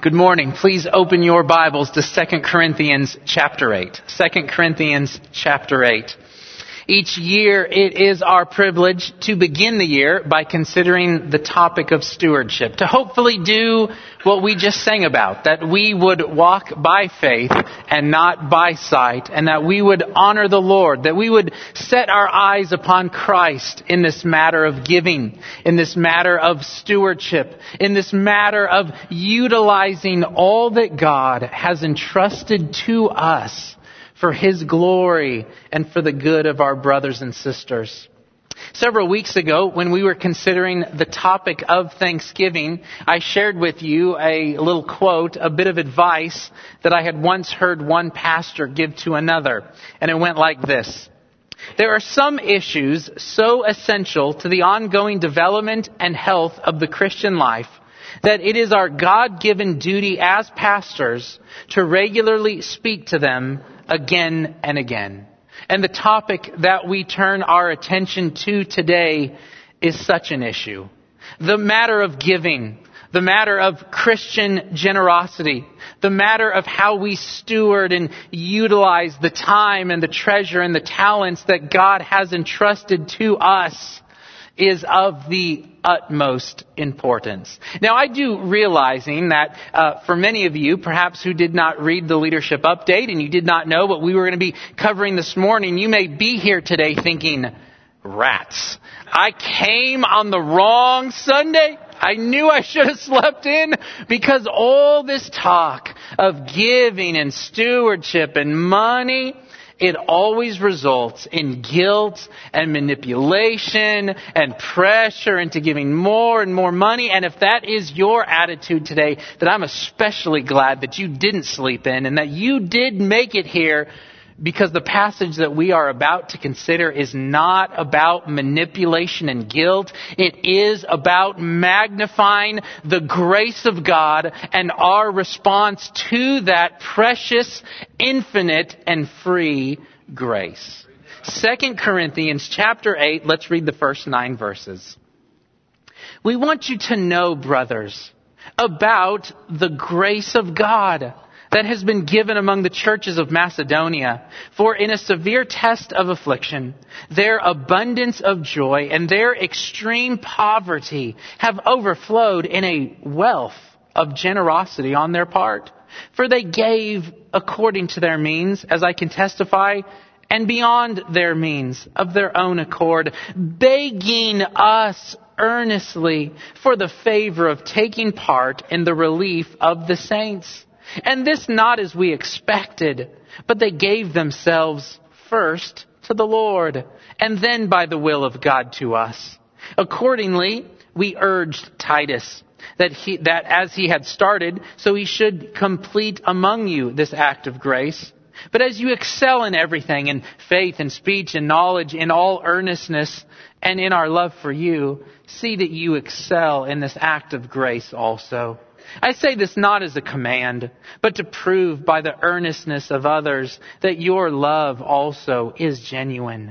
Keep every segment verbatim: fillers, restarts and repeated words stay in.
Good morning. Please open your Bibles to Second Corinthians chapter eight. Second Corinthians chapter eight. Each year it is our privilege to begin the year by considering the topic of stewardship, to hopefully do what we just sang about, that we would walk by faith and not by sight, and that we would honor the Lord, that we would set our eyes upon Christ in this matter of giving, in this matter of stewardship, in this matter of utilizing all that God has entrusted to us for His glory and for the good of our brothers and sisters. Several weeks ago, when we were considering the topic of Thanksgiving, I shared with you a little quote, a bit of advice that I had once heard one pastor give to another. And it went like this: there are some issues so essential to the ongoing development and health of the Christian life that it is our God-given duty as pastors to regularly speak to them again and again. And the topic that we turn our attention to today is such an issue. The matter of giving, the matter of Christian generosity, the matter of how we steward and utilize the time and the treasure and the talents that God has entrusted to us is of the utmost importance. Now, I do realizing that uh, for many of you, perhaps who did not read the leadership update and you did not know what we were going to be covering this morning, you may be here today thinking, rats, I came on the wrong Sunday. I knew I should have slept in, because all this talk of giving and stewardship and money, it always results in guilt and manipulation and pressure into giving more and more money. And if that is your attitude today, then I'm especially glad that you didn't sleep in and that you did make it here, because the passage that we are about to consider is not about manipulation and guilt. It is about magnifying the grace of God and our response to that precious, infinite, and free grace. Second Corinthians chapter eight, let's read the first nine verses. We want you to know, brothers, about the grace of God that has been given among the churches of Macedonia. For in a severe test of affliction, their abundance of joy and their extreme poverty have overflowed in a wealth of generosity on their part. For they gave according to their means, as I can testify, and beyond their means of their own accord, begging us earnestly for the favor of taking part in the relief of the saints. And this not as we expected, but they gave themselves first to the Lord, and then by the will of God to us. Accordingly, we urged Titus that he, that as he had started, so he should complete among you this act of grace. But as you excel in everything, in faith and speech and knowledge, in all earnestness, and in our love for you, see that you excel in this act of grace also. I say this not as a command, but to prove by the earnestness of others that your love also is genuine.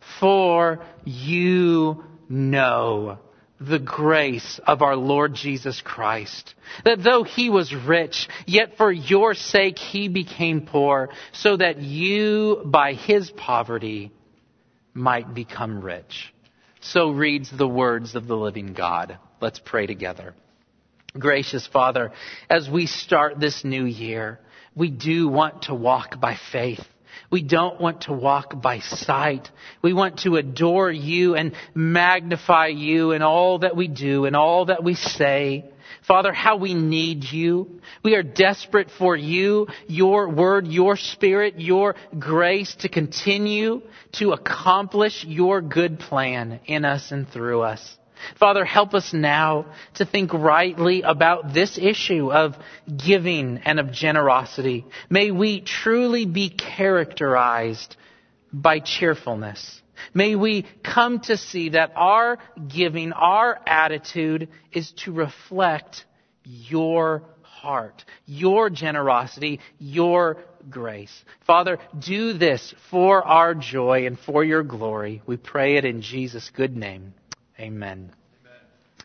For you know the grace of our Lord Jesus Christ, that though He was rich, yet for your sake He became poor, so that you by His poverty might become rich. So reads the words of the living God. Let's pray together. Gracious Father, as we start this new year, we do want to walk by faith. We don't want to walk by sight. We want to adore You and magnify You in all that we do and all that we say. Father, how we need You. We are desperate for You, Your Word, Your Spirit, Your grace to continue to accomplish Your good plan in us and through us. Father, help us now to think rightly about this issue of giving and of generosity. May we truly be characterized by cheerfulness. May we come to see that our giving, our attitude is to reflect Your heart, Your generosity, Your grace. Father, do this for our joy and for Your glory. We pray it in Jesus' good name. Amen. Amen.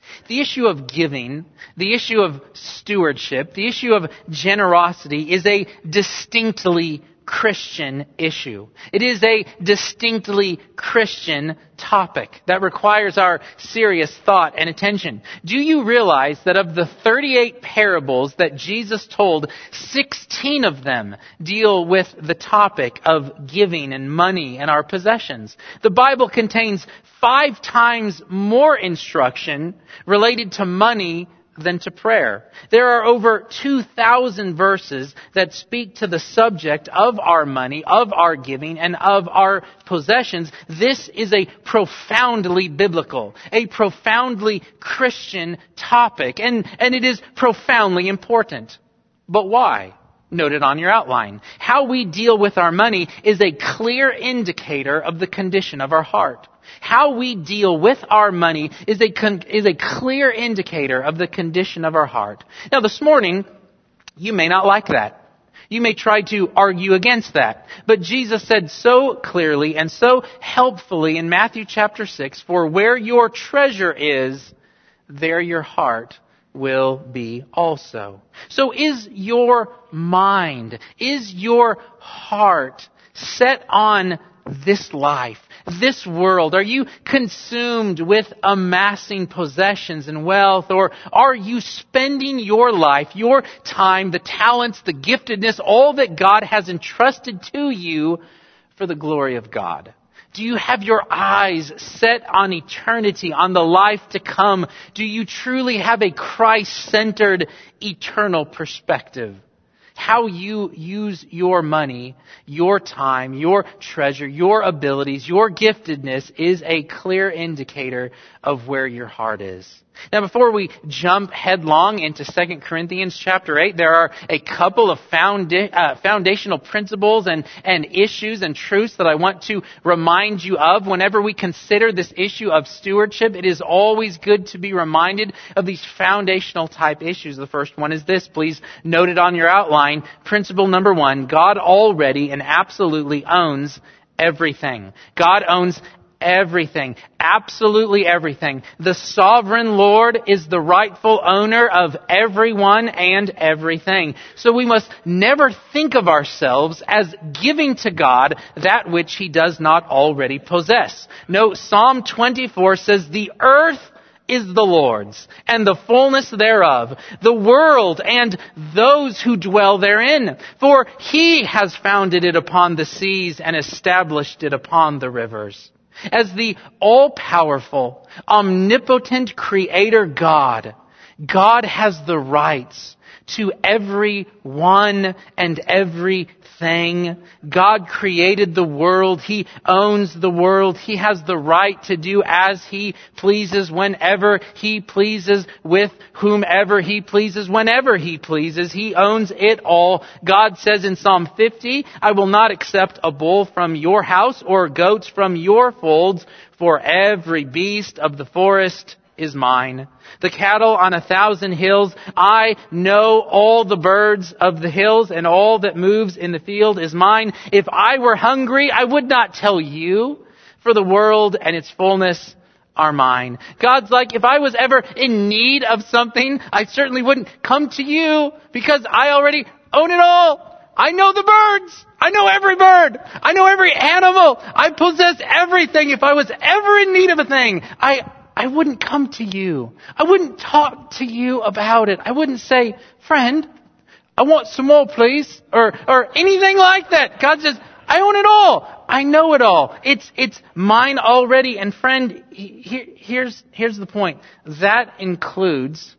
The issue of giving, the issue of stewardship, the issue of generosity is a distinctly Christian issue. It is a distinctly Christian topic that requires our serious thought and attention. Do you realize that of the thirty-eight parables that Jesus told, sixteen of them deal with the topic of giving and money and our possessions? The Bible contains five times more instruction related to money than to prayer. There are over two thousand verses that speak to the subject of our money, of our giving, and of our possessions. This is a profoundly biblical, a profoundly Christian topic, and, and it is profoundly important. But why? Note it on your outline. How we deal with our money is a clear indicator of the condition of our heart. How we deal with our money is a con- is a clear indicator of the condition of our heart. Now, this morning, you may not like that. You may try to argue against that. But Jesus said so clearly and so helpfully in Matthew chapter six, "For where your treasure is, there your heart will be also." So is your mind, is your heart set on this life, this world? Are you consumed with amassing possessions and wealth? Or are you spending your life, your time, the talents, the giftedness, all that God has entrusted to you for the glory of God? Do you have your eyes set on eternity, on the life to come? Do you truly have a Christ-centered eternal perspective? How you use your money, your time, your treasure, your abilities, your giftedness is a clear indicator of where your heart is. Now, before we jump headlong into Second Corinthians chapter eight, there are a couple of founda- uh, foundational principles and, and issues and truths that I want to remind you of. Whenever we consider this issue of stewardship, it is always good to be reminded of these foundational type issues. The first one is this. Please note it on your outline. Principle number one, God already and absolutely owns everything. God owns everything. Absolutely everything. The sovereign Lord is the rightful owner of everyone and everything. So we must never think of ourselves as giving to God that which He does not already possess. No, Psalm twenty-four says, "The earth is the Lord's, and the fullness thereof, the world and those who dwell therein. For He has founded it upon the seas and established it upon the rivers." As the all-powerful, omnipotent Creator God, God has the rights to every one and everything. God created the world. He owns the world. He has the right to do as He pleases, whenever He pleases, with whomever He pleases, whenever He pleases. He owns it all. God says in Psalm fifty, "I will not accept a bull from your house or goats from your folds, for every beast of the forest is mine. The cattle on a thousand hills, I know all the birds of the hills, and all that moves in the field is mine. If I were hungry, I would not tell you, for the world and its fullness are mine." God's like, if I was ever in need of something, I certainly wouldn't come to you, because I already own it all. I know the birds. I know every bird. I know every animal. I possess everything. If I was ever in need of a thing, I I wouldn't come to you. I wouldn't talk to you about it. I wouldn't say, "Friend, I want some more, please," or or anything like that. God says, I own it all. I know it all. It's it's mine already. And friend, here, here's here's the point. That includes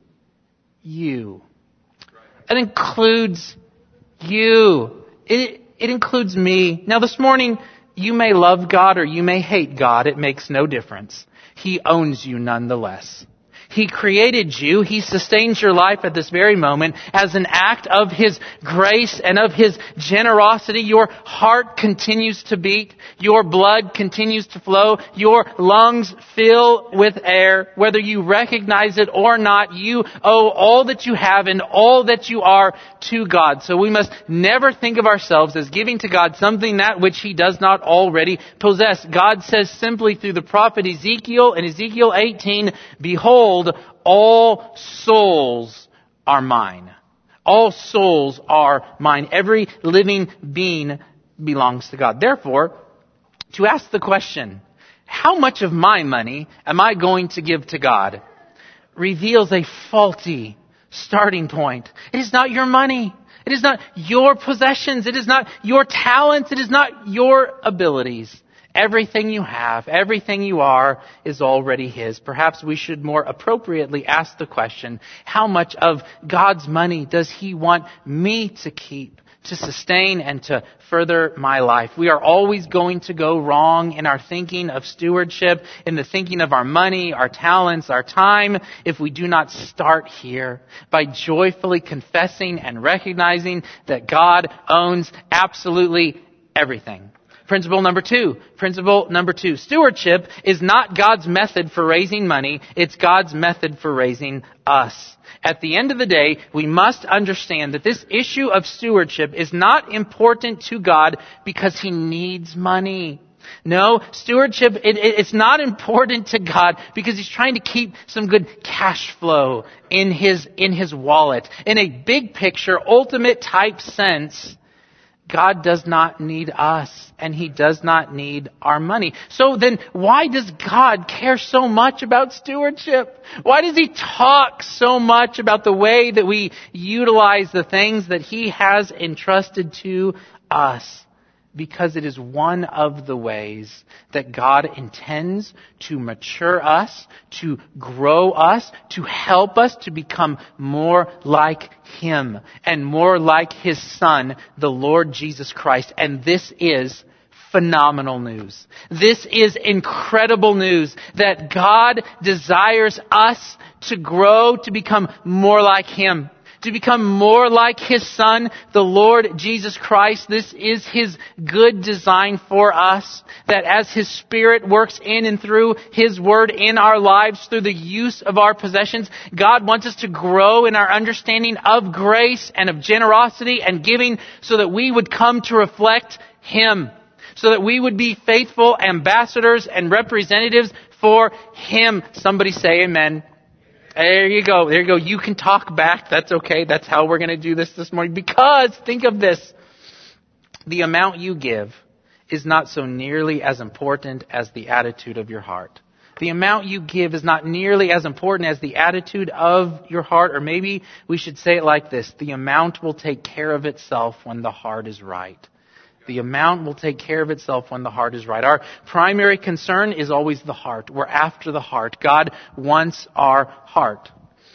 you. It includes you. It it includes me. Now, this morning, you may love God or you may hate God. It makes no difference. He owns you nonetheless. He created you. He sustains your life at this very moment as an act of His grace and of His generosity. Your heart continues to beat. Your blood continues to flow. Your lungs fill with air. Whether you recognize it or not, you owe all that you have and all that you are to God. So we must never think of ourselves as giving to God something that which He does not already possess. God says simply through the prophet Ezekiel in Ezekiel eighteen, "Behold, behold, all souls are mine. All souls are mine. Every living being belongs to God. Therefore, to ask the question, how much of my money am I going to give to God, reveals a faulty starting point. It is not your money. It is not your possessions. It is not your talents. It is not your abilities. Everything you have, everything you are, is already His. Perhaps we should more appropriately ask the question, how much of God's money does He want me to keep, to sustain, and to further my life? We are always going to go wrong in our thinking of stewardship, in the thinking of our money, our talents, our time, if we do not start here by joyfully confessing and recognizing that God owns absolutely everything. Principle number two. Principle number two. Stewardship is not God's method for raising money. It's God's method for raising us. At the end of the day, we must understand that this issue of stewardship is not important to God because He needs money. No, stewardship, it, it, it's not important to God because He's trying to keep some good cash flow in His, in His wallet. In a big picture, ultimate type sense, God does not need us, and He does not need our money. So then, why does God care so much about stewardship? Why does He talk so much about the way that we utilize the things that He has entrusted to us? Because it is one of the ways that God intends to mature us, to grow us, to help us to become more like Him and more like His Son, the Lord Jesus Christ. And this is phenomenal news. This is incredible news that God desires us to grow, to become more like Him, to become more like His Son, the Lord Jesus Christ. This is His good design for us, that as His Spirit works in and through His Word in our lives, through the use of our possessions, God wants us to grow in our understanding of grace and of generosity and giving so that we would come to reflect Him, so that we would be faithful ambassadors and representatives for Him. Somebody say amen. There you go. There you go. You can talk back. That's okay. That's how we're going to do this this morning. Because, think of this. The amount you give is not so nearly as important as the attitude of your heart. The amount you give is not nearly as important as the attitude of your heart. Or maybe we should say it like this. The amount will take care of itself when the heart is right. The amount will take care of itself when the heart is right. Our primary concern is always the heart. We're after the heart. God wants our heart.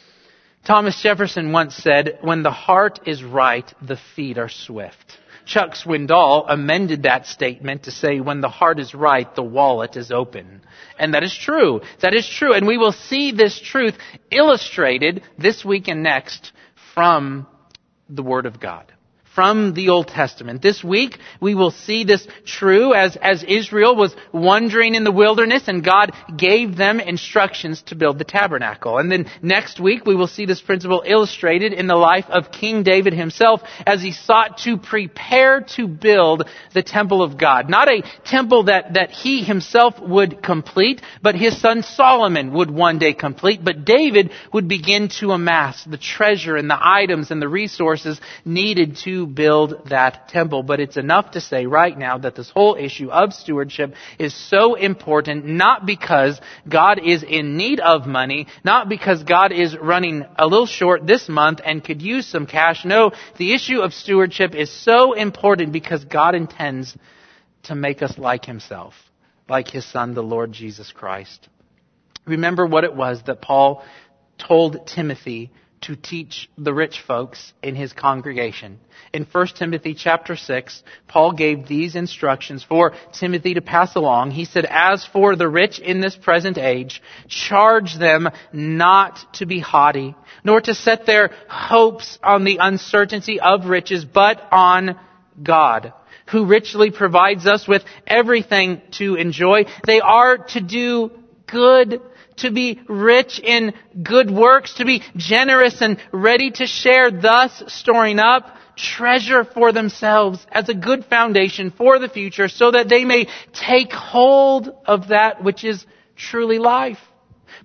Thomas Jefferson once said, when the heart is right, the feet are swift. Chuck Swindoll amended that statement to say, when the heart is right, the wallet is open. And that is true. That is true. And we will see this truth illustrated this week and next from the Word of God, from the Old Testament. This week, we will see this true as, as Israel was wandering in the wilderness and God gave them instructions to build the tabernacle. And then next week, we will see this principle illustrated in the life of King David himself as he sought to prepare to build the temple of God. Not a temple that, that he himself would complete, but his son Solomon would one day complete. But David would begin to amass the treasure and the items and the resources needed to build that temple. But it's enough to say right now that this whole issue of stewardship is so important, not because God is in need of money, not because God is running a little short this month and could use some cash. No, the issue of stewardship is so important because God intends to make us like Himself, like His Son, the Lord Jesus Christ. Remember what it was that Paul told Timothy to teach the rich folks in his congregation. In First Timothy chapter six, Paul gave these instructions for Timothy to pass along. He said, as for the rich in this present age, charge them not to be haughty, nor to set their hopes on the uncertainty of riches, but on God, who richly provides us with everything to enjoy. They are to do good, to be rich in good works, to be generous and ready to share, thus storing up treasure for themselves as a good foundation for the future, so that they may take hold of that which is truly life.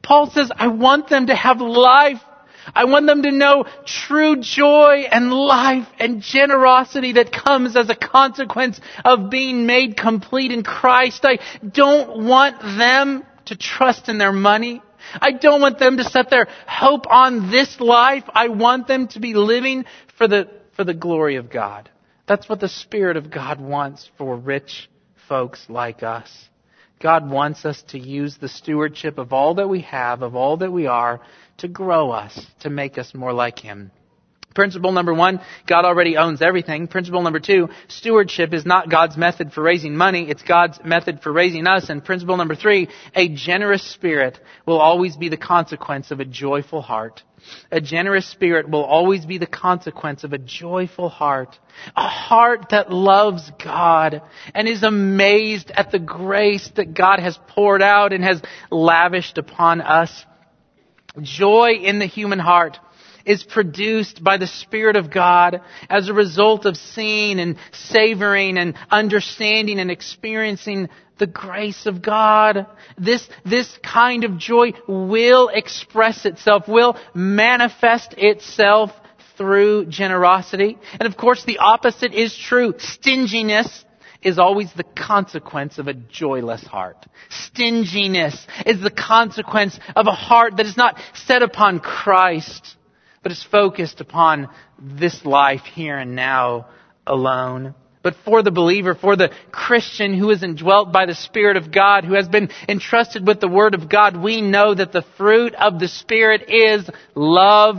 Paul says, I want them to have life. I want them to know true joy and life and generosity that comes as a consequence of being made complete in Christ. I don't want them to trust in their money. I don't want them to set their hope on this life. I want them to be living for the, for the glory of God. That's what the Spirit of God wants for rich folks like us. God wants us to use the stewardship of all that we have, of all that we are, to grow us, to make us more like Him. Principle number one, God already owns everything. Principle number two, stewardship is not God's method for raising money, it's God's method for raising us. And principle number three, a generous spirit will always be the consequence of a joyful heart. A generous spirit will always be the consequence of a joyful heart. A heart that loves God and is amazed at the grace that God has poured out and has lavished upon us. Joy in the human heart is produced by the Spirit of God as a result of seeing and savoring and understanding and experiencing the grace of God. This, this kind of joy will express itself, will manifest itself through generosity. And of course, the opposite is true. Stinginess is always the consequence of a joyless heart. Stinginess is the consequence of a heart that is not set upon Christ, but is focused upon this life here and now alone. But for the believer, for the Christian who is indwelt by the Spirit of God, who has been entrusted with the Word of God, we know that the fruit of the Spirit is love,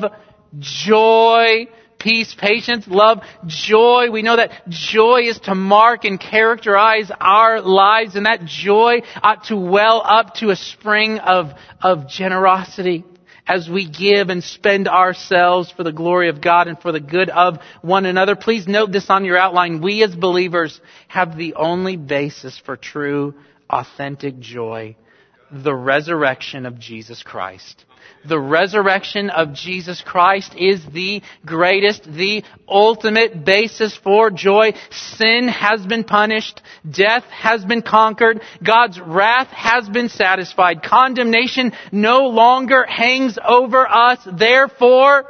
joy, peace, patience, love, joy. We know that joy is to mark and characterize our lives, and that joy ought to well up to a spring of, of generosity as we give and spend ourselves for the glory of God and for the good of one another. Please note this on your outline. We as believers have the only basis for true, authentic joy: the resurrection of Jesus Christ. The resurrection of Jesus Christ is the greatest, the ultimate basis for joy. Sin has been punished. Death has been conquered. God's wrath has been satisfied. Condemnation no longer hangs over us. Therefore,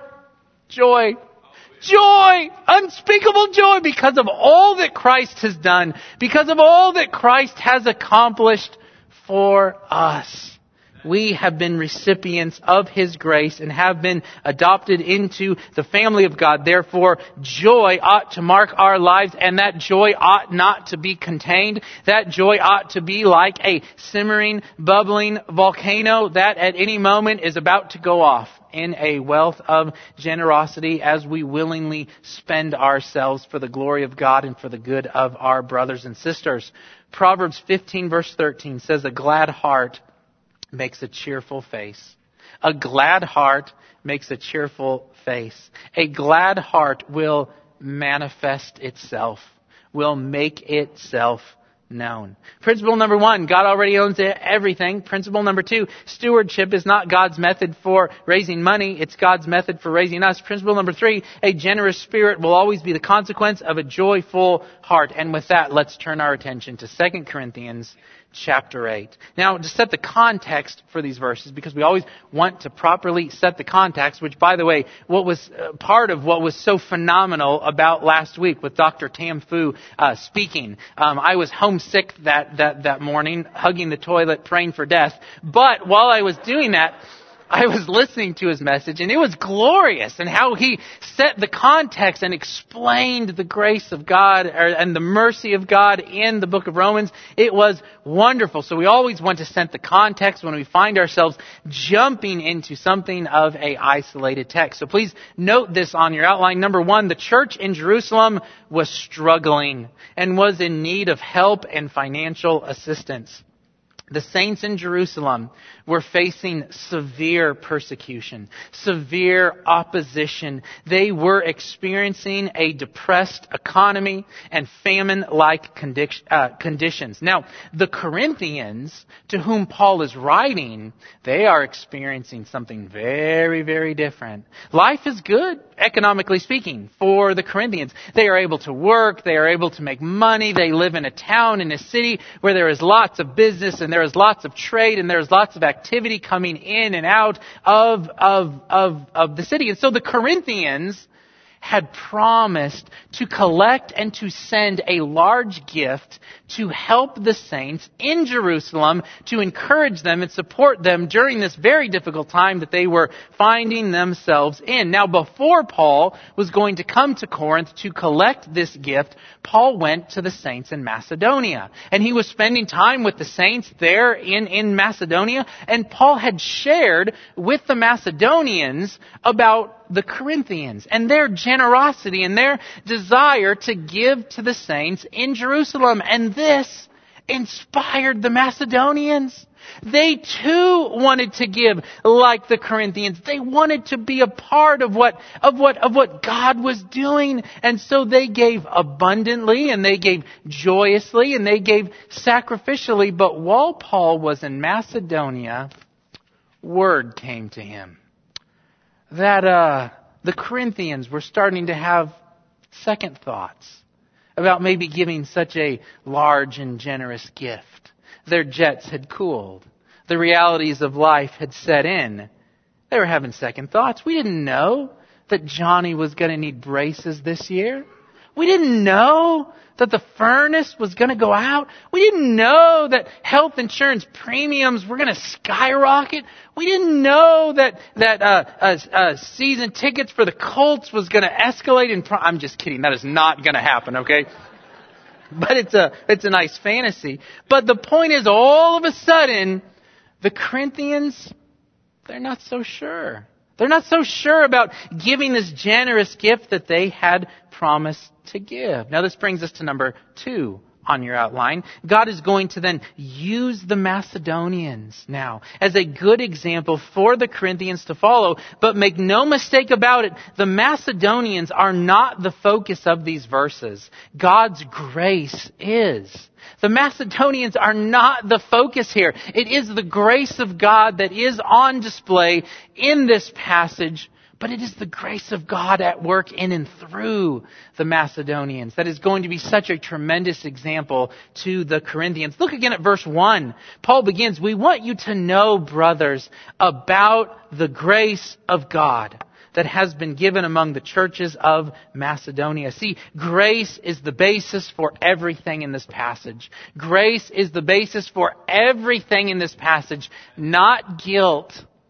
joy. Joy! Unspeakable joy because of all that Christ has done. Because of all that Christ has accomplished for us. We have been recipients of His grace and have been adopted into the family of God. Therefore, joy ought to mark our lives, and that joy ought not to be contained. That joy ought to be like a simmering, bubbling volcano that at any moment is about to go off in a wealth of generosity as we willingly spend ourselves for the glory of God and for the good of our brothers and sisters. Proverbs fifteen verse thirteen says, "A glad heart makes a cheerful face." A glad heart makes a cheerful face. A glad heart will manifest itself, will make itself known. Principle number one, God already owns everything. Principle number two, stewardship is not God's method for raising money, it's God's method for raising us. Principle number three, a generous spirit will always be the consequence of a joyful heart. And with that, let's turn our attention to Second Corinthians chapter eight. Now, to set the context for these verses, because we always want to properly set the context, which, by the way, what was uh, part of what was so phenomenal about last week with Doctor Tam Fu uh, speaking. Um, I was homesick that, that, that morning, hugging the toilet, praying for death. But while I was doing that, I was listening to his message, and it was glorious, and how he set the context and explained the grace of God or, and the mercy of God in the book of Romans. It was wonderful. So we always want to set the context when we find ourselves jumping into something of a isolated text. So please note this on your outline. Number one, the church in Jerusalem was struggling and was in need of help and financial assistance. The saints in Jerusalem were facing severe persecution, severe opposition. They were experiencing a depressed economy and famine-like condi- uh, conditions. Now, the Corinthians, to whom Paul is writing, they are experiencing something very, very different. Life is good, economically speaking, for the Corinthians. They are able to work, they are able to make money, they live in a town, in a city where there is lots of business, and there is lots of trade and there's lots of activity coming in and out of, of, of, of the city. And so the Corinthians had promised to collect and to send a large gift to help the saints in Jerusalem, to encourage them and support them during this very difficult time that they were finding themselves in. Now, before Paul was going to come to Corinth to collect this gift, Paul went to the saints in Macedonia. And he was spending time with the saints there in, in Macedonia. And Paul had shared with the Macedonians about the Corinthians and their generosity and their desire to give to the saints in Jerusalem. And this inspired the Macedonians. They too wanted to give like the Corinthians. They wanted to be a part of what, of what, of what God was doing. And so they gave abundantly and they gave joyously and they gave sacrificially. But while Paul was in Macedonia, word came to him that uh, the Corinthians were starting to have second thoughts about maybe giving such a large and generous gift. Their jets had cooled. The realities of life had set in. They were having second thoughts. We didn't know that Johnny was going to need braces this year. We didn't know that the furnace was going to go out. We didn't know that health insurance premiums were going to skyrocket. We didn't know that that uh, uh, uh, season tickets for the Colts was going to escalate. In pro- I'm just kidding. That is not going to happen. Okay, but it's a it's a nice fantasy. But the point is, all of a sudden, the Corinthians, they're not so sure. They're not so sure about giving this generous gift that they had promised to give. Now this brings us to number two on your outline. God is going to then use the Macedonians now as a good example for the Corinthians to follow. But make no mistake about it, the Macedonians are not the focus of these verses. God's grace is. The Macedonians are not the focus here. It is the grace of God that is on display in this passage. But it is the grace of God at work in and through the Macedonians that is going to be such a tremendous example to the Corinthians. Look again at verse one. Paul begins, "We want you to know, brothers, about the grace of God that has been given among the churches of Macedonia." See, grace is the basis for everything in this passage. Grace is the basis for everything in this passage. Not guilt,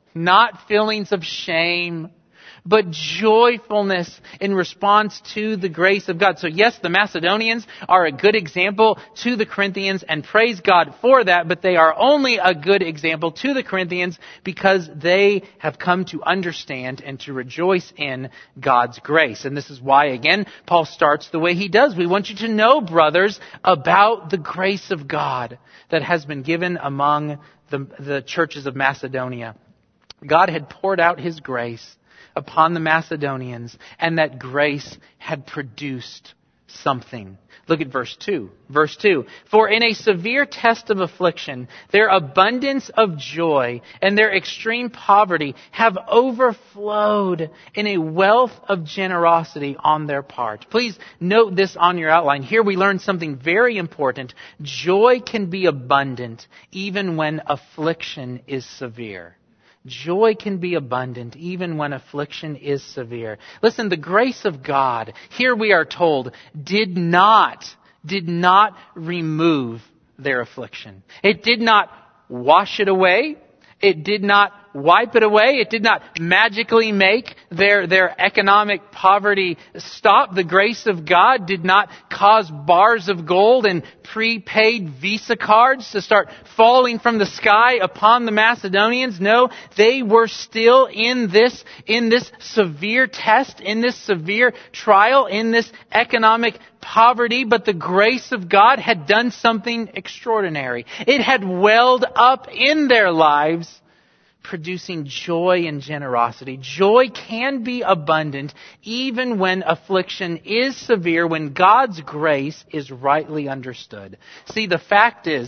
not feelings of shame, but joyfulness in response to the grace of God. So yes, the Macedonians are a good example to the Corinthians, and praise God for that, but they are only a good example to the Corinthians because they have come to understand and to rejoice in God's grace. And this is why, again, Paul starts the way he does. We want you to know, brothers, about the grace of God that has been given among the, the churches of Macedonia. God had poured out His grace upon the Macedonians, and that grace had produced something. Look at verse two. Verse two. "For in a severe test of affliction, their abundance of joy and their extreme poverty have overflowed in a wealth of generosity on their part." Please note this on your outline. Here we learn something very important. Joy can be abundant even when affliction is severe. Joy can be abundant even when affliction is severe. Listen, the grace of God, here we are told, did not, did not remove their affliction. It did not wash it away. It did not wipe it away. It did not magically make their, their economic poverty stop. The grace of God did not cause bars of gold and prepaid Visa cards to start falling from the sky upon the Macedonians. No, they were still in this, in this severe test, in this severe trial, in this economic poverty, but the grace of God had done something extraordinary. It had welled up in their lives, producing joy and generosity. Joy can be abundant even when affliction is severe, when God's grace is rightly understood. See, the fact is,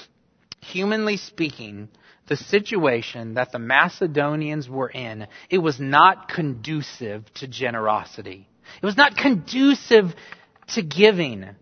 humanly speaking, the situation that the Macedonians were in, it was not conducive to generosity. It was not conducive to giving.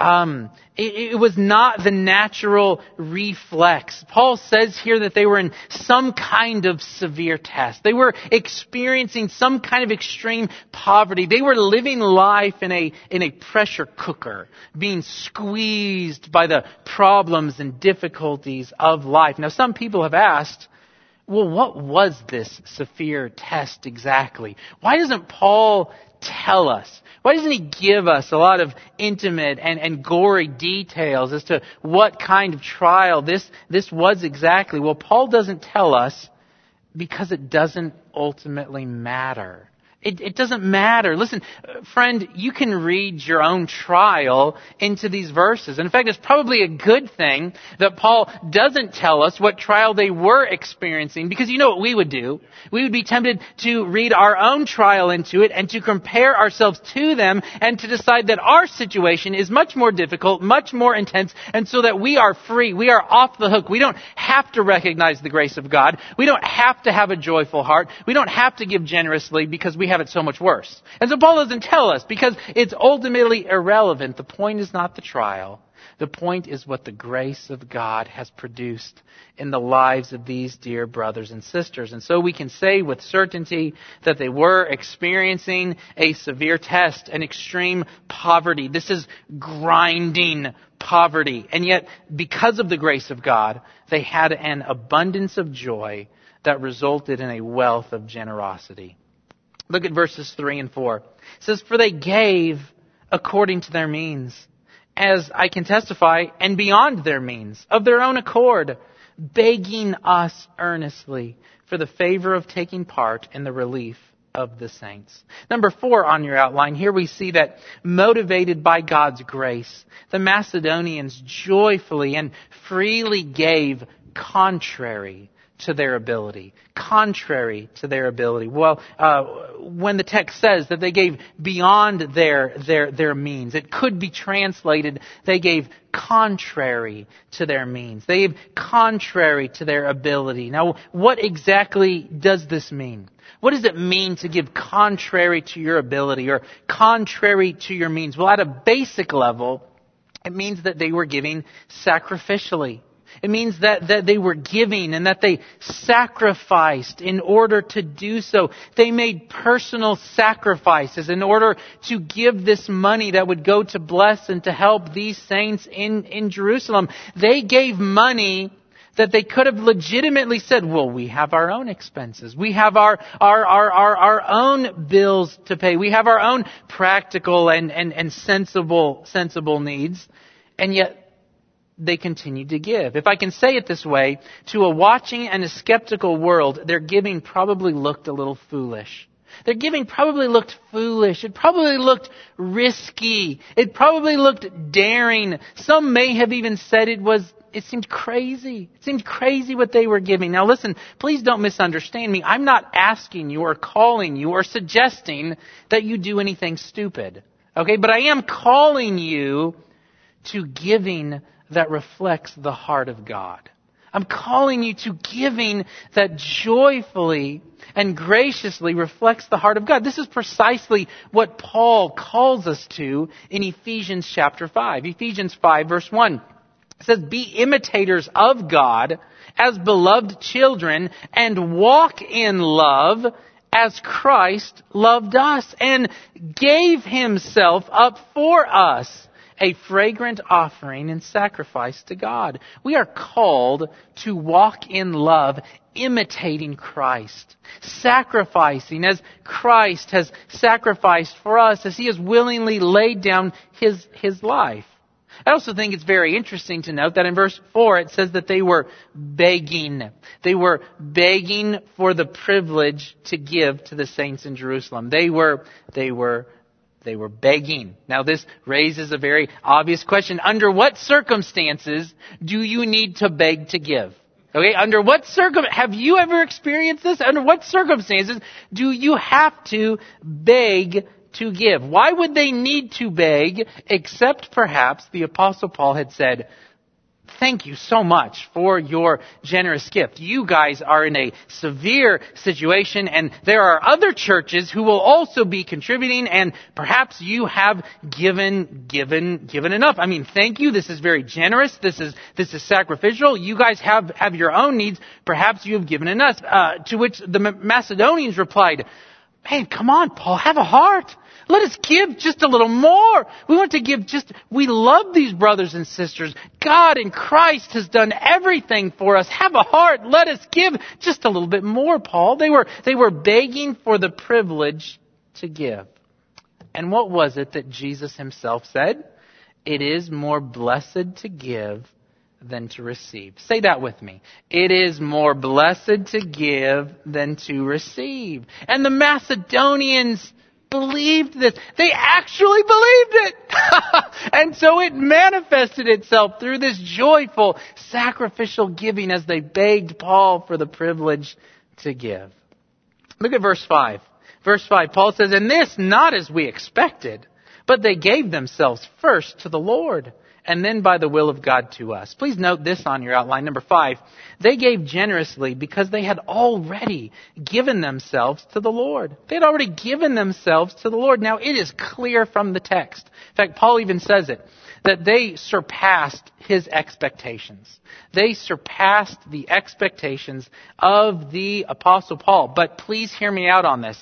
Um, it, it was not the natural reflex. Paul says here that they were in some kind of severe test. They were experiencing some kind of extreme poverty. They were living life in a, in a pressure cooker, being squeezed by the problems and difficulties of life. Now, some people have asked, well, what was this severe test exactly? Why doesn't Paul tell us? Why doesn't he give us a lot of intimate and, and gory details as to what kind of trial this, this was exactly? Well, Paul doesn't tell us because it doesn't ultimately matter. It, it doesn't matter. Listen, friend, you can read your own trial into these verses. In fact, it's probably a good thing that Paul doesn't tell us what trial they were experiencing, because you know what we would do? We would be tempted to read our own trial into it and to compare ourselves to them and to decide that our situation is much more difficult, much more intense, and so that we are free. We are off the hook. We don't have to recognize the grace of God. We don't have to have a joyful heart. We don't have to give generously because we have it so much worse. And so Paul doesn't tell us because it's ultimately irrelevant. The point is not the trial. The point is what the grace of God has produced in the lives of these dear brothers and sisters. And so we can say with certainty that they were experiencing a severe test, an extreme poverty. This is grinding poverty. And yet, because of the grace of God, they had an abundance of joy that resulted in a wealth of generosity. Look at verses three and four. It says, "For they gave according to their means, as I can testify, and beyond their means, of their own accord, begging us earnestly for the favor of taking part in the relief of the saints." Number four on your outline, here we see that motivated by God's grace, the Macedonians joyfully and freely gave contrary to their ability. Contrary to their ability. Well, uh, when the text says that they gave beyond their, their, their means, it could be translated, they gave contrary to their means. They gave contrary to their ability. Now, what exactly does this mean? What does it mean to give contrary to your ability or contrary to your means? Well, at a basic level, it means that they were giving sacrificially. It means that, that they were giving and that they sacrificed in order to do so. They made personal sacrifices in order to give this money that would go to bless and to help these saints in, in Jerusalem. They gave money that they could have legitimately said, well, we have our own expenses. We have our, our, our, our, our own bills to pay. We have our own practical and, and, and sensible, sensible needs. And yet, they continued to give. If I can say it this way, to a watching and a skeptical world, their giving probably looked a little foolish. Their giving probably looked foolish. It probably looked risky. It probably looked daring. Some may have even said it was, it seemed crazy. It seemed crazy what they were giving. Now listen, please don't misunderstand me. I'm not asking you or calling you or suggesting that you do anything stupid. Okay, but I am calling you to giving that reflects the heart of God. I'm calling you to giving that joyfully and graciously reflects the heart of God. This is precisely what Paul calls us to in Ephesians chapter five. Ephesians five verse one. It says, "Be imitators of God as beloved children and walk in love as Christ loved us and gave himself up for us, a fragrant offering and sacrifice to God." We are called to walk in love, imitating Christ, sacrificing as Christ has sacrificed for us, as he has willingly laid down his, his life. I also think it's very interesting to note that in verse four it says that they were begging. They were begging for the privilege to give to the saints in Jerusalem. They were, they were They were begging. Now this raises a very obvious question. Under what circumstances do you need to beg to give? Okay, under what circum, have you ever experienced this? Under what circumstances do you have to beg to give? Why would they need to beg, except perhaps the Apostle Paul had said, thank you so much for your generous gift. You guys are in a severe situation, and there are other churches who will also be contributing, and perhaps you have given, given, given enough. I mean, thank you. This is very generous. This is, this is sacrificial. You guys have, have your own needs. Perhaps you have given enough. Uh, to which the Macedonians replied, man, come on, Paul, have a heart. Let us give just a little more. We want to give just, we love these brothers and sisters. God in Christ has done everything for us. Have a heart. Let us give just a little bit more, Paul. They were, they were begging for the privilege to give. And what was it that Jesus himself said? It is more blessed to give than to receive. Say that with me. It is more blessed to give than to receive. And the Macedonians believed this. They actually believed it. And so it manifested itself through this joyful, sacrificial giving as they begged Paul for the privilege to give. Look at verse five. Verse five, Paul says, and this not as we expected, but they gave themselves first to the Lord, and then by the will of God to us. Please note this on your outline. Number five, they gave generously because they had already given themselves to the Lord. They had already given themselves to the Lord. Now, it is clear from the text. In fact, Paul even says it, that they surpassed his expectations. They surpassed the expectations of the Apostle Paul. But please hear me out on this.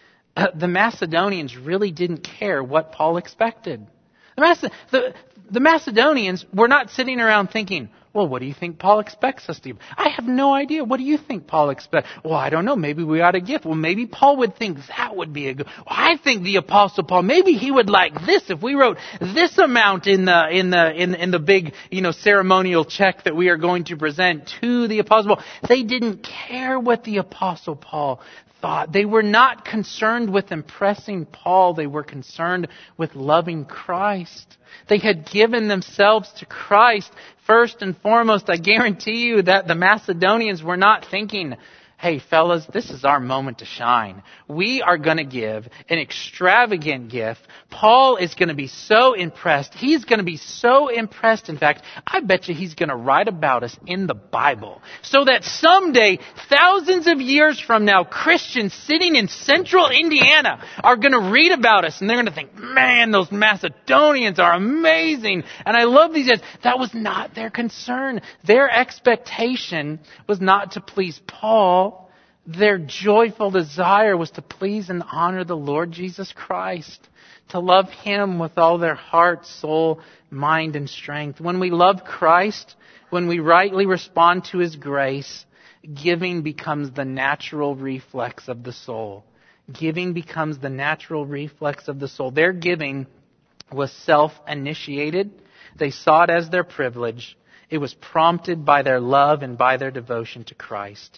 The Macedonians really didn't care what Paul expected. The, Mac- the, the Macedonians were not sitting around thinking, well, what do you think Paul expects us to do? I have no idea. What do you think Paul expects? Well, I don't know. Maybe we ought to give. Well, maybe Paul would think that would be a good... Well, I think the Apostle Paul, maybe he would like this if we wrote this amount in the in the in, in the big, you know, ceremonial check that we are going to present to the Apostle Paul. They didn't care what the Apostle Paul thought. They were not concerned with impressing Paul. They were concerned with loving Christ. They had given themselves to Christ first and foremost. I guarantee you that the Macedonians were not thinking, hey, fellas, this is our moment to shine. We are going to give an extravagant gift. Paul is going to be so impressed. He's going to be so impressed. In fact, I bet you he's going to write about us in the Bible so that someday, thousands of years from now, Christians sitting in central Indiana are going to read about us and they're going to think, man, those Macedonians are amazing. And I love these guys. That was not their concern. Their expectation was not to please Paul. Their joyful desire was to please and honor the Lord Jesus Christ, to love Him with all their heart, soul, mind, and strength. When we love Christ, when we rightly respond to His grace, giving becomes the natural reflex of the soul. Giving becomes the natural reflex of the soul. Their giving was self-initiated. They saw it as their privilege. It was prompted by their love and by their devotion to Christ.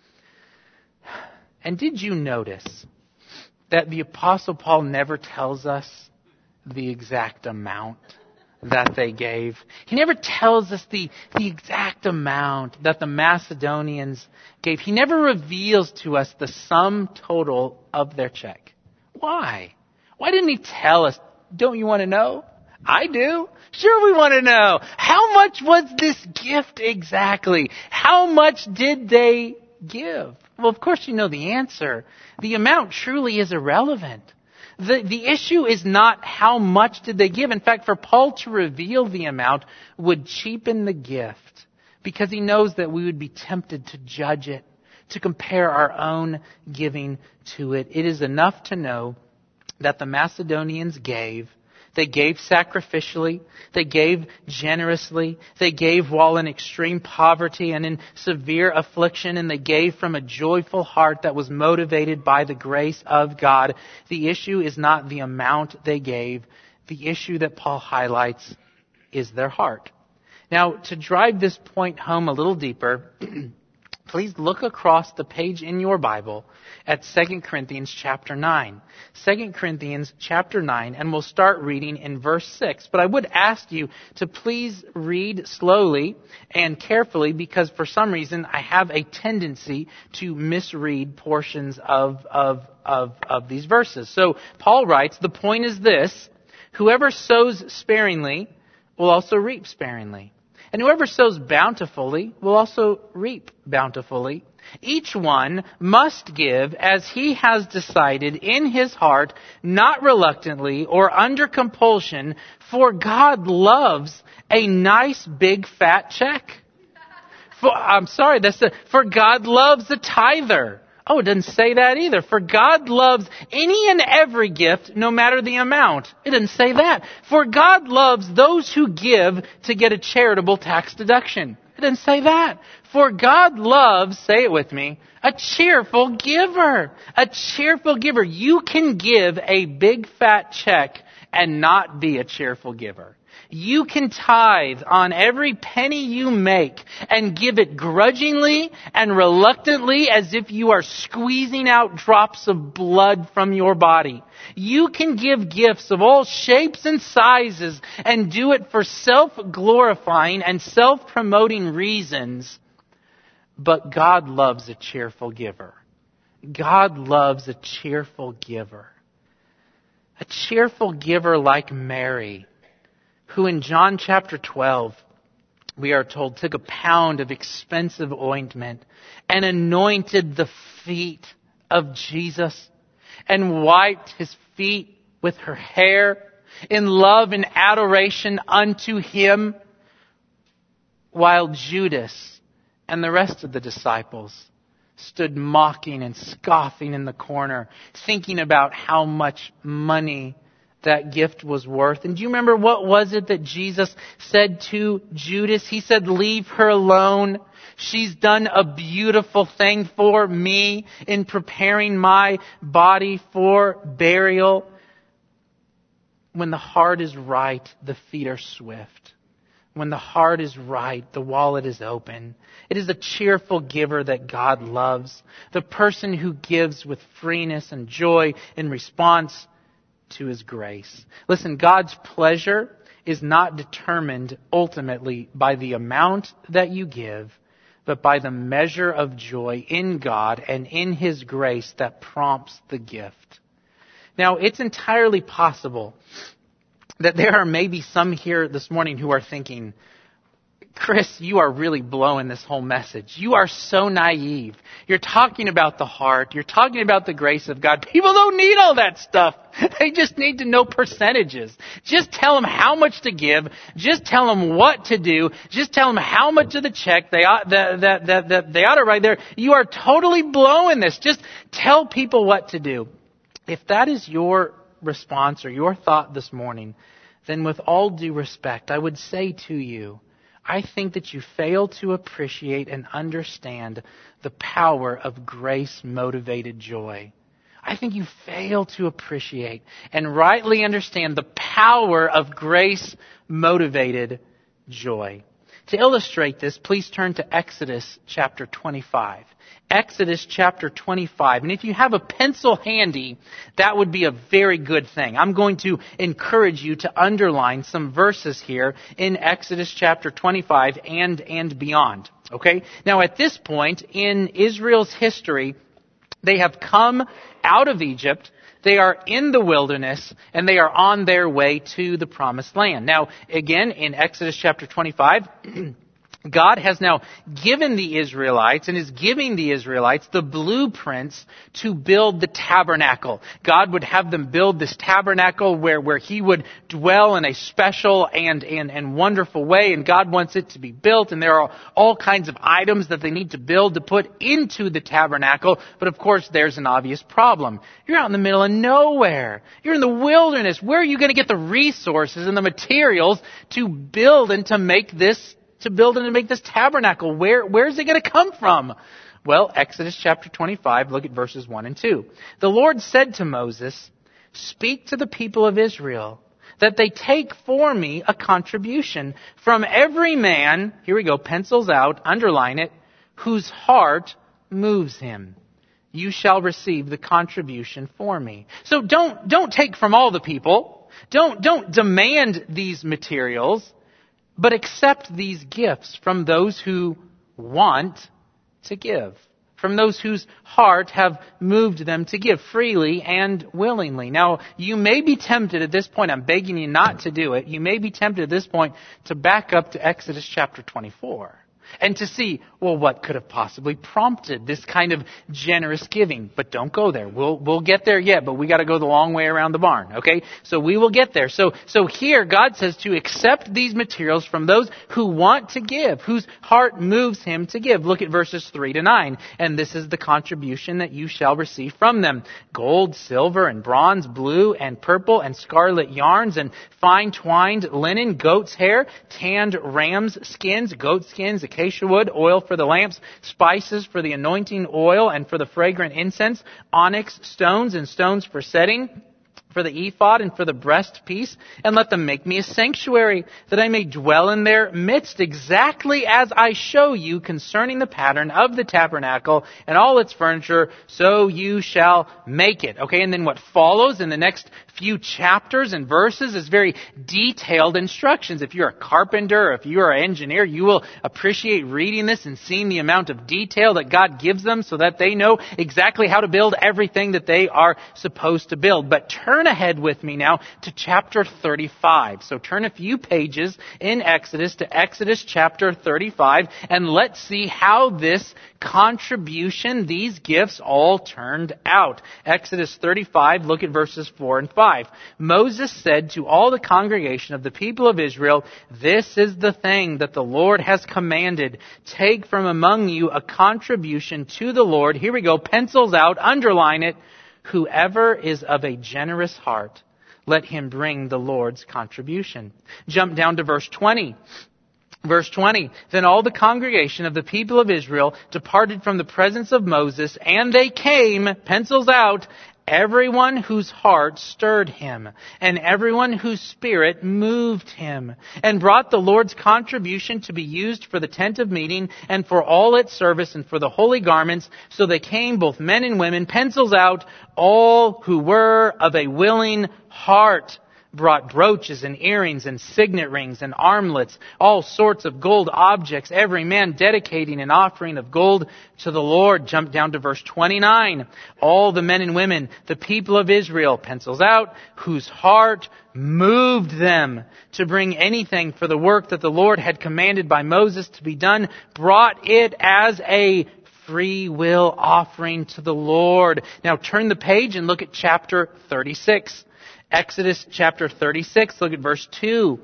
And did you notice that the Apostle Paul never tells us the exact amount that they gave? He never tells us the, the exact amount that the Macedonians gave. He never reveals to us the sum total of their check. Why? Why didn't he tell us? Don't you want to know? I do. Sure, we want to know. How much was this gift exactly? How much did they give? Well, of course you know the answer. The amount truly is irrelevant. The, the issue is not how much did they give. In fact, for Paul to reveal the amount would cheapen the gift because he knows that we would be tempted to judge it, to compare our own giving to it. It is enough to know that the Macedonians gave. They gave sacrificially. They gave generously. They gave while in extreme poverty and in severe affliction. And they gave from a joyful heart that was motivated by the grace of God. The issue is not the amount they gave. The issue that Paul highlights is their heart. Now, to drive this point home a little deeper, please look across the page in your Bible at Second Corinthians chapter nine. Second Corinthians chapter nine, and we'll start reading in verse six. But I would ask you to please read slowly and carefully because for some reason I have a tendency to misread portions of, of, of, of these verses. So Paul writes, the point is this, whoever sows sparingly will also reap sparingly. And whoever sows bountifully will also reap bountifully. Each one must give as he has decided in his heart, not reluctantly or under compulsion, for God loves a nice big fat check. For, I'm sorry, that's the, for God loves a tither. Oh, it doesn't say that either. For God loves any and every gift, no matter the amount. It doesn't say that. For God loves those who give to get a charitable tax deduction. It doesn't say that. For God loves, say it with me, a cheerful giver. A cheerful giver. You can give a big fat check and not be a cheerful giver. You can tithe on every penny you make and give it grudgingly and reluctantly as if you are squeezing out drops of blood from your body. You can give gifts of all shapes and sizes and do it for self-glorifying and self-promoting reasons. But God loves a cheerful giver. God loves a cheerful giver. A cheerful giver like Mary, who in John chapter twelve, we are told, took a pound of expensive ointment and anointed the feet of Jesus and wiped his feet with her hair in love and adoration unto him, while Judas and the rest of the disciples stood mocking and scoffing in the corner, thinking about how much money that gift was worth. And do you remember what was it that Jesus said to Judas? He said, leave her alone. She's done a beautiful thing for me in preparing my body for burial. When the heart is right, the feet are swift. When the heart is right, the wallet is open. It is a cheerful giver that God loves. The person who gives with freeness and joy in response to His grace. Listen, God's pleasure is not determined ultimately by the amount that you give, but by the measure of joy in God and in His grace that prompts the gift. Now, it's entirely possible that there are maybe some here this morning who are thinking, Chris, you are really blowing this whole message. You are so naive. You're talking about the heart. You're talking about the grace of God. People don't need all that stuff. They just need to know percentages. Just tell them how much to give. Just tell them what to do. Just tell them how much of the check they ought, that, that, that, that they ought to write there. You are totally blowing this. Just tell people what to do. If that is your response or your thought this morning, then with all due respect, I would say to you, I think that you fail to appreciate and understand the power of grace-motivated joy. I think you fail to appreciate and rightly understand the power of grace-motivated joy. To illustrate this, please turn to Exodus chapter twenty-five. Exodus chapter twenty-five. And if you have a pencil handy, that would be a very good thing. I'm going to encourage you to underline some verses here in Exodus chapter twenty-five and, and beyond. Okay? Now at this point in Israel's history, they have come out of Egypt. They are in the wilderness, and they are on their way to the promised land. Now, again, in Exodus chapter twenty-five, God has now given the Israelites and is giving the Israelites the blueprints to build the tabernacle. God would have them build this tabernacle where, where He would dwell in a special and, and, and wonderful way. And God wants it to be built. And there are all kinds of items that they need to build to put into the tabernacle. But of course, there's an obvious problem. You're out in the middle of nowhere. You're in the wilderness. Where are you going to get the resources and the materials to build and to make this to build and to make this tabernacle? Where, where is it going to come from? Well, Exodus chapter twenty-five, look at verses one and two. The Lord said to Moses, speak to the people of Israel that they take for me a contribution from every man, here we go, pencils out, underline it, whose heart moves him. You shall receive the contribution for me. So don't, don't take from all the people. Don't, don't demand these materials. But accept these gifts from those who want to give. from those whose heart have moved them to give freely and willingly. Now, you may be tempted at this point, I'm begging you not to do it, you may be tempted at this point to back up to Exodus chapter twenty-four. And to see, well, what could have possibly prompted this kind of generous giving? But don't go there. We'll we'll get there yet, but we got to go the long way around the barn. Okay, so we will get there. So so here God says to accept these materials from those who want to give, whose heart moves him to give. Look at verses three to nine, and this is the contribution that you shall receive from them: gold, silver, and bronze, blue and purple and scarlet yarns, and fine twined linen, goat's hair, tanned ram's skins, goat skins, acacia wood, oil for the lamps, spices for the anointing oil and for the fragrant incense, onyx stones and stones for setting, for the ephod and for the breastpiece, and let them make me a sanctuary, that I may dwell in their midst, exactly as I show you concerning the pattern of the tabernacle and all its furniture, so you shall make it. Okay, and then what follows in the next few chapters and verses is very detailed instructions. If you're a carpenter, or if you're an engineer, you will appreciate reading this and seeing the amount of detail that God gives them so that they know exactly how to build everything that they are supposed to build. But turn ahead with me now to chapter thirty-five. So turn a few pages in Exodus to Exodus chapter thirty-five, and let's see how this contribution, these gifts, all turned out. Exodus thirty-five, look at verses four and five. Moses said to all the congregation of the people of Israel, "This is the thing that the Lord has commanded. Take from among you a contribution to the Lord." Here we go. Pencils out. Underline it. "Whoever is of a generous heart, let him bring the Lord's contribution." Jump down to verse twenty. Verse twenty, "Then all the congregation of the people of Israel departed from the presence of Moses, and they came," pencils out, "everyone whose heart stirred him, and everyone whose spirit moved him, and brought the Lord's contribution to be used for the tent of meeting, and for all its service, and for the holy garments. So they came, both men and women," pencils out, "all who were of a willing heart, brought brooches and earrings and signet rings and armlets, all sorts of gold objects, every man dedicating an offering of gold to the Lord." Jump down to verse twenty-nine. "All the men and women, the people of Israel," pencils out, "whose heart moved them to bring anything for the work that the Lord had commanded by Moses to be done, brought it as a free will offering to the Lord." Now turn the page and look at chapter thirty-six. Exodus chapter thirty-six, look at verse two.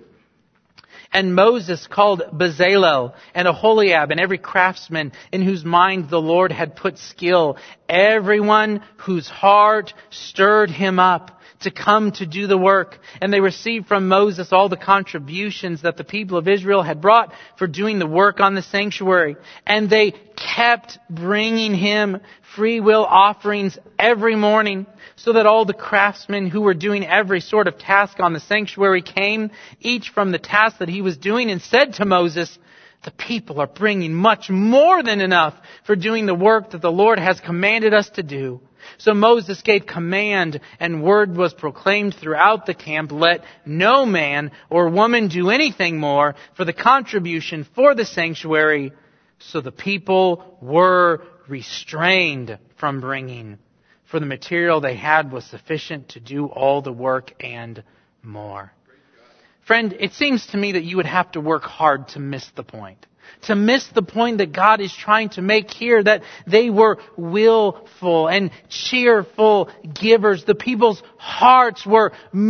"And Moses called Bezalel and Aholiab and every craftsman in whose mind the Lord had put skill, everyone whose heart stirred him up to come to do the work. And they received from Moses all the contributions that the people of Israel had brought for doing the work on the sanctuary. And they kept bringing him free will offerings every morning, so that all the craftsmen who were doing every sort of task on the sanctuary came, each from the task that he was doing, and said to Moses, 'The people are bringing much more than enough for doing the work that the Lord has commanded us to do.' So Moses gave command, and word was proclaimed throughout the camp, 'Let no man or woman do anything more for the contribution for the sanctuary.' So the people were restrained from bringing, for the material they had was sufficient to do all the work and more." Friend, it seems to me that you would have to work hard to miss the point. To miss the point that God is trying to make here, that they were willful and cheerful givers. The people's hearts were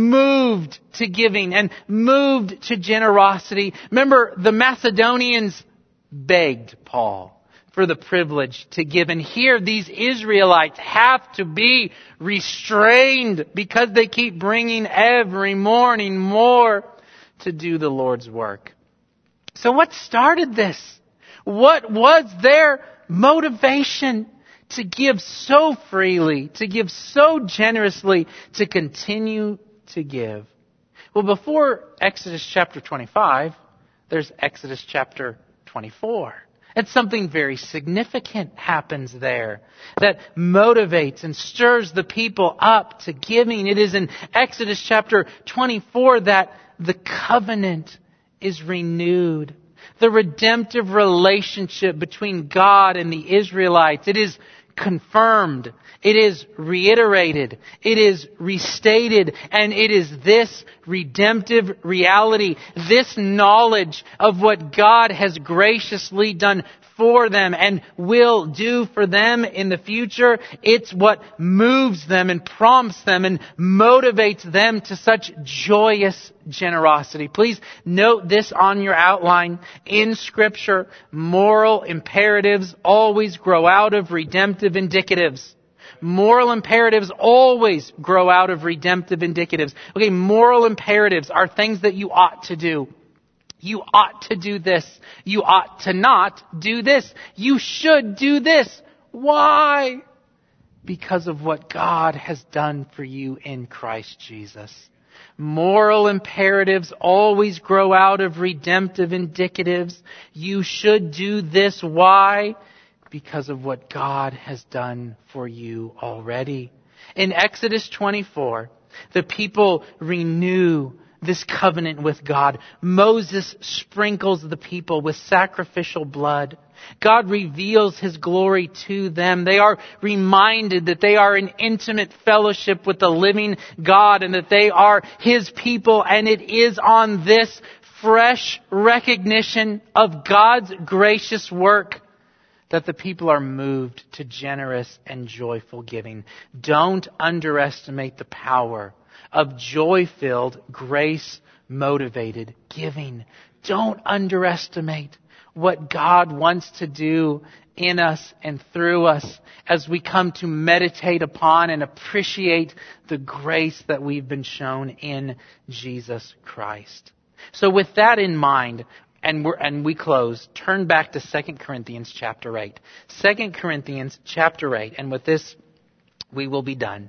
moved to giving and moved to generosity. Remember, the Macedonians begged Paul for the privilege to give. And here these Israelites have to be restrained because they keep bringing every morning more to do the Lord's work. So what started this? What was their motivation to give so freely, to give so generously, to continue to give? Well, before Exodus chapter twenty-five, there's Exodus chapter twenty-four. And something very significant happens there that motivates and stirs the people up to giving. It is in Exodus chapter twenty-four that the covenant is renewed. The redemptive relationship between God and the Israelites, it is confirmed, it is reiterated, it is restated, and it is this redemptive reality, this knowledge of what God has graciously done for them and will do for them in the future. It's what moves them and prompts them and motivates them to such joyous generosity. Please note this on your outline. In Scripture, moral imperatives always grow out of redemptive indicatives. Moral imperatives always grow out of redemptive indicatives. Okay, moral imperatives are things that you ought to do. You ought to do this. You ought to not do this. You should do this. Why? Because of what God has done for you in Christ Jesus. Moral imperatives always grow out of redemptive indicatives. You should do this. Why? Because of what God has done for you already. In Exodus twenty-four, the people renew this covenant with God. Moses sprinkles the people with sacrificial blood. God reveals His glory to them. They are reminded that they are in intimate fellowship with the living God and that they are His people. And it is on this fresh recognition of God's gracious work that the people are moved to generous and joyful giving. Don't underestimate the power of joy-filled, grace-motivated giving. Don't underestimate what God wants to do in us and through us as we come to meditate upon and appreciate the grace that we've been shown in Jesus Christ. So with that in mind, and, we're, and we close, turn back to Second Corinthians chapter eight. Second Corinthians chapter eight, and with this we will be done.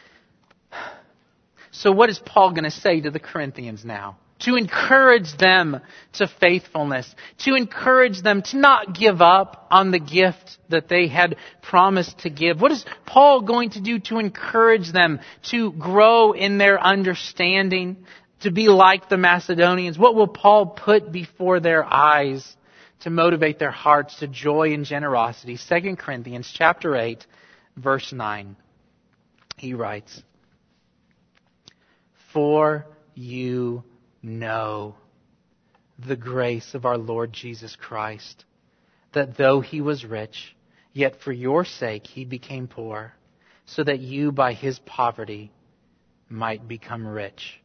So what is Paul going to say to the Corinthians now? To encourage them to faithfulness. To encourage them to not give up on the gift that they had promised to give. What is Paul going to do to encourage them to grow in their understanding, to be like the Macedonians? What will Paul put before their eyes to motivate their hearts to joy and generosity? Second Corinthians chapter eight, verse nine. He writes, "For you know the grace of our Lord Jesus Christ, that though He was rich, yet for your sake He became poor, so that you by His poverty might become rich."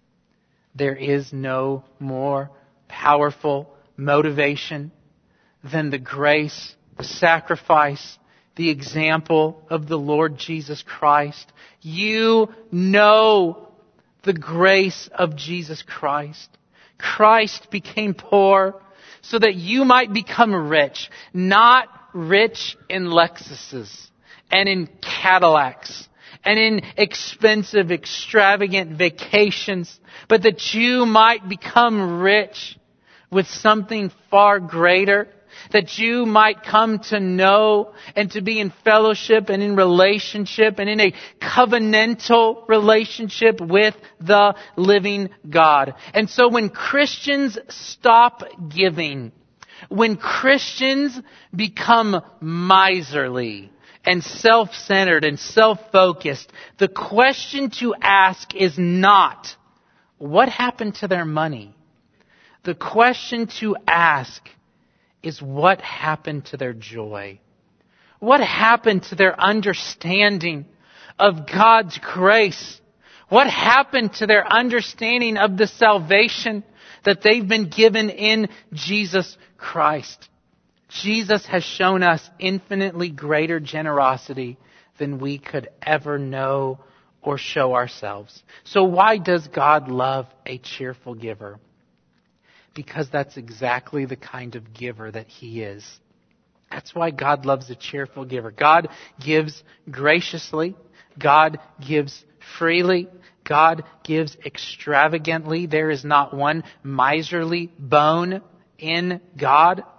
There is no more powerful motivation than the grace, the sacrifice, the example of the Lord Jesus Christ. You know the grace of Jesus Christ. Christ became poor so that you might become rich. Not rich in Lexuses and in Cadillacs and in expensive, extravagant vacations, but that you might become rich with something far greater. That you might come to know and to be in fellowship and in relationship and in a covenantal relationship with the living God. And so when Christians stop giving, when Christians become miserly and self-centered and self-focused, the question to ask is not, what happened to their money? The question to ask is, what happened to their joy? What happened to their understanding of God's grace? What happened to their understanding of the salvation that they've been given in Jesus Christ? Jesus has shown us infinitely greater generosity than we could ever know or show ourselves. So why does God love a cheerful giver? Because that's exactly the kind of giver that He is. That's why God loves a cheerful giver. God gives graciously. God gives freely. God gives extravagantly. There is not one miserly bone in God.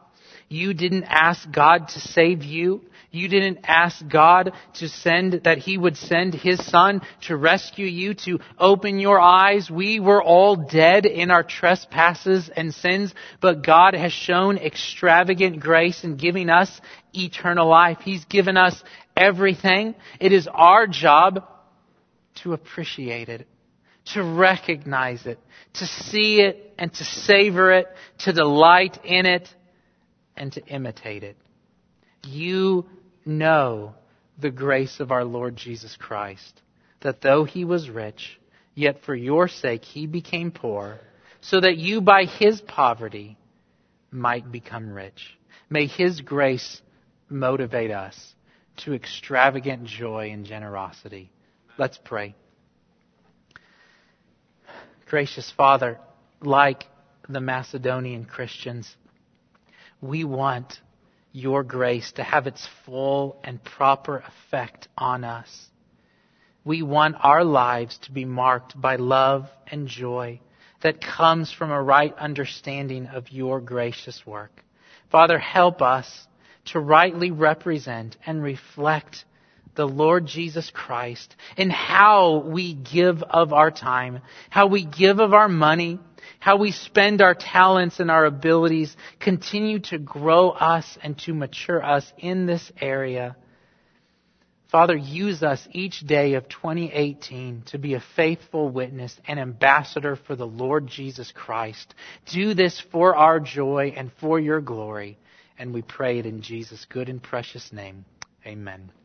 You didn't ask God to save you. You didn't ask God to send, that He would send His Son to rescue you, to open your eyes. We were all dead in our trespasses and sins, but God has shown extravagant grace in giving us eternal life. He's given us everything. It is our job to appreciate it, to recognize it, to see it and to savor it, to delight in it and to imitate it. You know the grace of our Lord Jesus Christ, that though He was rich, yet for your sake He became poor, so that you by His poverty might become rich. May His grace motivate us to extravagant joy and generosity. Let's pray. Gracious Father, like the Macedonian Christians, we want your grace to have its full and proper effect on us. We want our lives to be marked by love and joy that comes from a right understanding of your gracious work. Father, help us to rightly represent and reflect the Lord Jesus Christ in how we give of our time, how we give of our money, how we spend our talents and our abilities. Continue to grow us and to mature us in this area. Father, use us each day of twenty eighteen to be a faithful witness and ambassador for the Lord Jesus Christ. Do this for our joy and for your glory. And we pray it in Jesus' good and precious name. Amen.